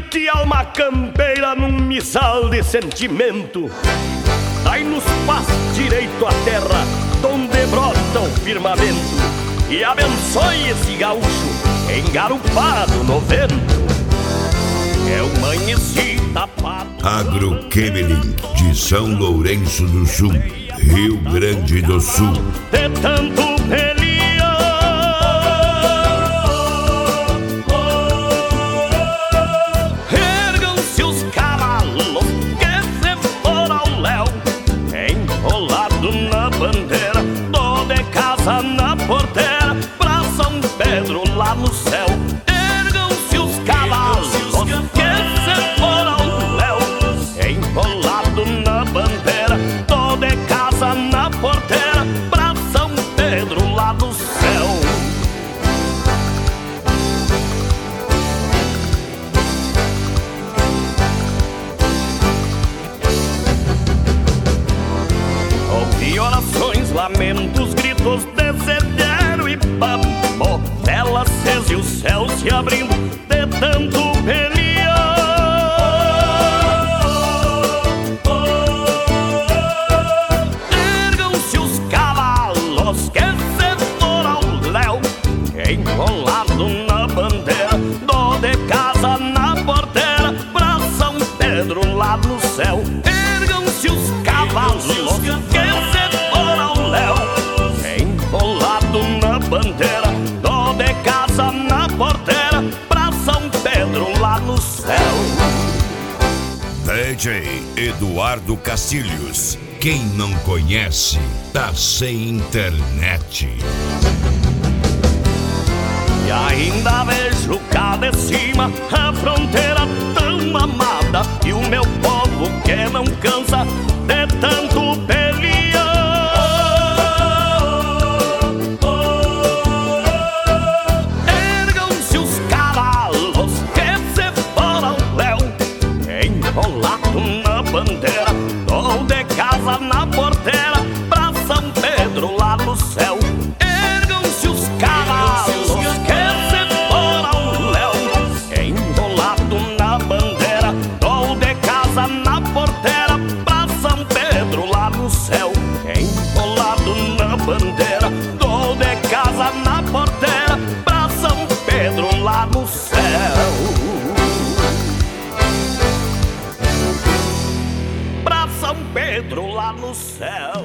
ardente alma campeira num missal de sentimento. Dai-nos paz direito à terra, donde brota o firmamento, e abençoe esse gaúcho engarupado no vento. É o manhecita pato. Agroquemeling de São Lourenço do Sul, Rio Grande do Sul. De tanto pelear, ergam-se os cavalos que se foram ao léu, enrolado na bandeira, tô de casa na porteira, pra São Pedro lá no céu. Ergam-se os cavalos que se foram ao léu, enrolado na bandeira, tô de casa na porteira, pra São Pedro lá no céu. Ouvi orações, lamentos, gritos, desespero e papo, velas acesa e o céu se abrindo de tanto pelear. Ergam-se os cavalos que se foram ao léu, enrolado na bandeira, dó de casa na porteira, pra São Pedro lá no céu. Ergam-se os cavalos que se foram ao léu, enrolado na bandeira, dó de casa na porteira, pra São Pedro lá no céu. DJ Eduardo Castilhos. Quem não conhece, tá sem internet. E ainda vejo cá de cima a fronteira tão amada, e o meu povo que não cansa de tanto pelear. Ergam-se os cavalos que se foram ao léu, enrolado na bandeira, dou de casa na porteira, pra São Pedro lá no céu. Ergam-se os cavalos que se foram ao léu, enrolado na bandeira, dou de casa na porteira, pra São Pedro lá no céu. Enrolado na bandeira, dou de casa na porteira, pra São Pedro lá no céu. Pra São Pedro lá no céu.